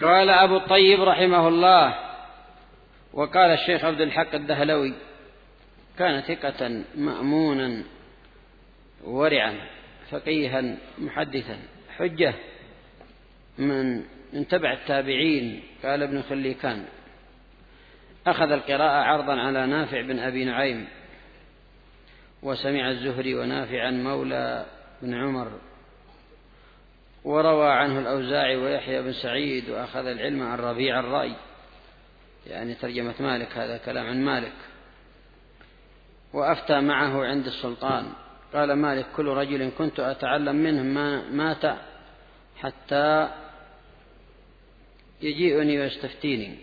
قال أبو الطيب رحمه الله: وقال الشيخ عبد الحق الدهلوي: كان ثقة مأمونا ورعا فقيها محدثا حجة من تبع التابعين. قال ابن خليكان: أخذ القراءة عرضا على نافع بن أبي نعيم، وسمع الزهري ونافعا مولى بن عمر، وروى عنه الأوزاعي ويحيى بن سعيد، وأخذ العلم عن ربيع الرأي، يعني ترجمة مالك، هذا كلام عن مالك، وأفتى معه عند السلطان. قال مالك: كل رجل كنت أتعلم منه ما مات حتى يجيئني ويستفتيني.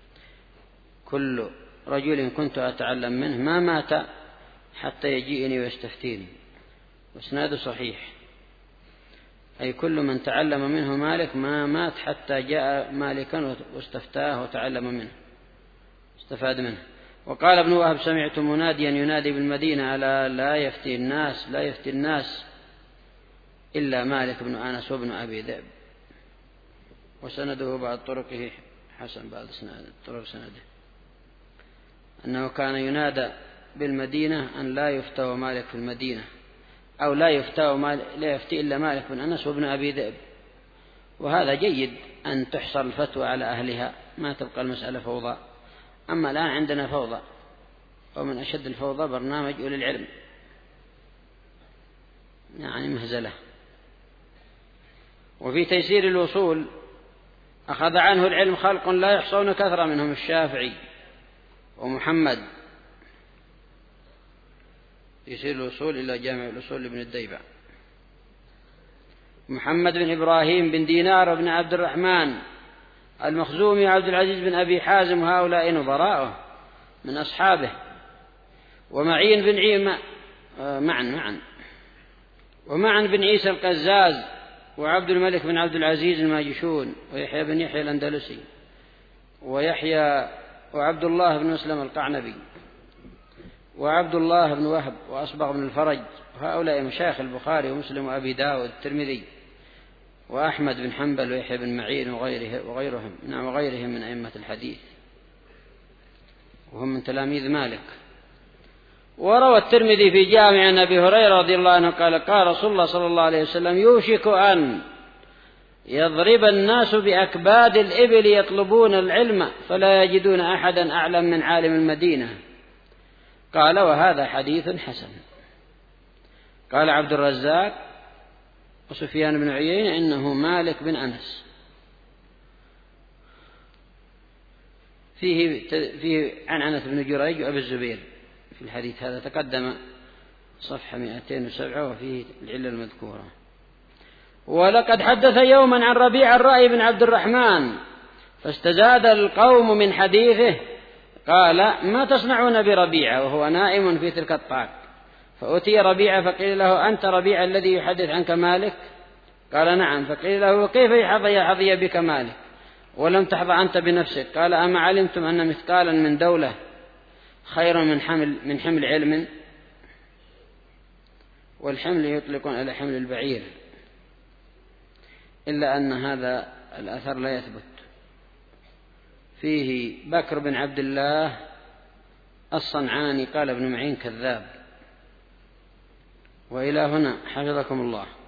كل رجل كنت أتعلم منه ما مات حتى يجيئني ويستفتيني. واسناده صحيح، أي كل من تعلم منه مالك ما مات حتى جاء مالكا واستفتاه وتعلم منه، استفاد منه. وقال ابن وهب: سمعت مناديا ينادي بالمدينة: ألا لا يفتي الناس إلا مالك بن أنس وابن أبي ذئب. وسنده بعض طرقه حسن، بعض طرق سنده أنه كان ينادى بالمدينة أن لا يفتى مالك في المدينة، أو لا يفتي إلا مالك بن أنس وابن أبي ذئب. وهذا جيد أن تحصر الفتوى على أهلها، ما تبقى المسألة فوضى. أما الآن عندنا فوضى، ومن أشد الفوضى برنامج أولي العلم، يعني مهزلة. وفي تيسير الوصول: أخذ عنه العلم خلق لا يحصون كثرة، منهم الشافعي ومحمد. تيسير الوصول إلى جامع الأصول لابن الديبع. محمد بن إبراهيم بن دينار بن عبد الرحمن المخزومي عبد العزيز بن أبي حازم، هؤلاء نظراءه من أصحابه. ومعين بن ومعن بن عيسى القزاز، وعبد الملك بن عبد العزيز الماجشون، ويحيى بن يحيى الأندلسي، وعبد الله بن مسلم القعنبي، وعبد الله بن وهب، وأصبغ بن الفرج. هؤلاء مشايخ البخاري ومسلم وأبي داود الترمذي، وأحمد بن حنبل، ويحيى بن معين، وغيرهم من أئمة الحديث، وهم من تلاميذ مالك. وروى الترمذي في جامع عن أبي هريرة رضي الله عنه قال: قال رسول الله صلى الله عليه وسلم: يوشك أن يضرب الناس بأكباد الإبل يطلبون العلم فلا يجدون أحدا أعلم من عالم المدينة. قال: وهذا حديث حسن. قال عبد الرزاق وسفيان بن عيينة: إنه مالك بن أنس. فيه عنعنة بن جريج وأبي الزبير في الحديث هذا، تقدم صفحة 207، وفيه العلة المذكورة. ولقد حدث يوما عن ربيع الرأي بن عبد الرحمن فاستزاد القوم من حديثه. قال: ما تصنعون بربيعة وهو نائم في تلك الطاق؟ فأتي ربيعة فقيل له: أنت ربيعة الذي يحدث عنك مالك؟ قال: نعم. فقيل له: كيف يحظي بك مالك ولم تحظى أنت بنفسك؟ قال: أما علمتم أن مثقالا من دولة خير من حمل علم؟ والحمل يطلقون على حمل البعير، إلا أن هذا الأثر لا يثبت. فيه بكر بن عبد الله الصنعاني قال ابن معين: كذاب. وإلى هنا حفظكم الله.